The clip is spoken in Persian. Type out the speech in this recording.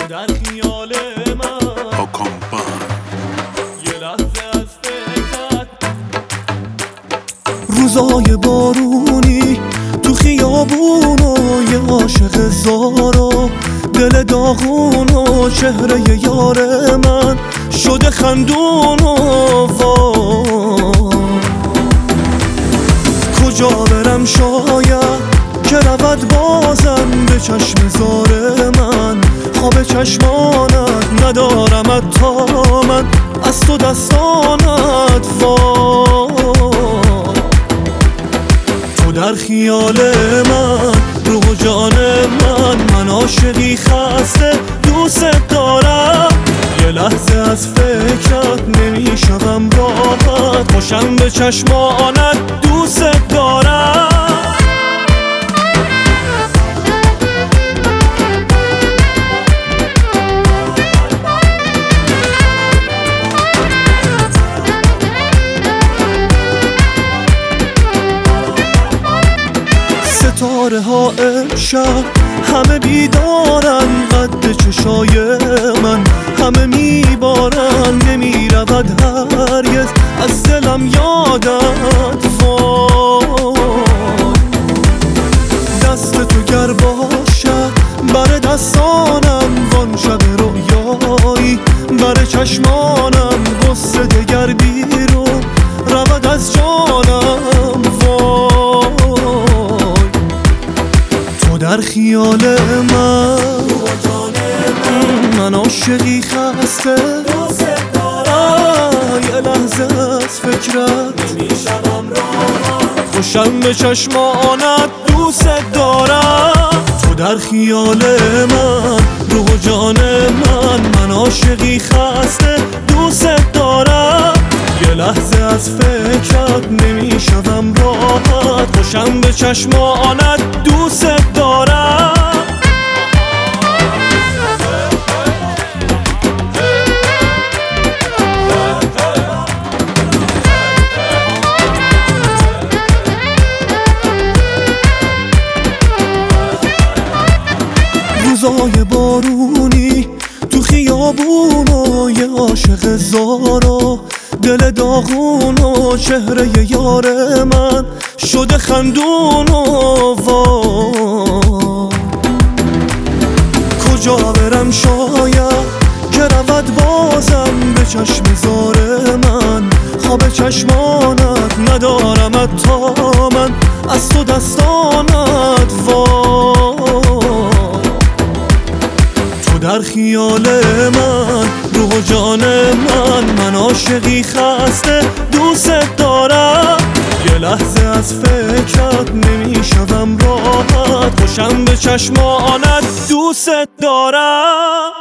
در خیال من یه لحظه از فکرت. روزای بارونی تو خیابون و یه عاشق زارا، دل داغون و چهره یار من شده خندون و کجا برم شاید که رود بازم به چشم زار من. خواب چشمانت ندارم تا من از تو دستانت تو در خیال من، روح و جان من عاشقی خسته دوست دارم. یه لحظه از فکرت نمیشم راحت، خوشم به چشمانت دوست دارم. ستاره ها امشب همه بیدارن، قد چشای من همه میبارن. نمیرود هرگز از دلم یادت دست تو گر باشد بر دستانم، وان شب رویایی بر چشمانم. غصه دگر بیرون رود از جانم در خیال من عاشقی خسته یه لحظه از فکرت نمیشم راحت، خوشم به چشمانت دوست دارم. تو در خیال من، روح و جان من عاشقی خسته دوست دارم. یه لحظه از فکرت نمیشم راحت، خوشم به چشمانت دوست دارم. روزای بارونی تو خیابون و یه عاشق زارا، دل داغون و چهره یار من شده خندون و کجا برم شاید که رود بازم به چشم زار من. خواب چشمانت ندارم تا من از تو دستانت تو در خیال من، روح و جان من عاشقی خسته دوست دارم. یه لحظه از فکرت نمیشم راحت، خوشم به چشمانت دوست دارم.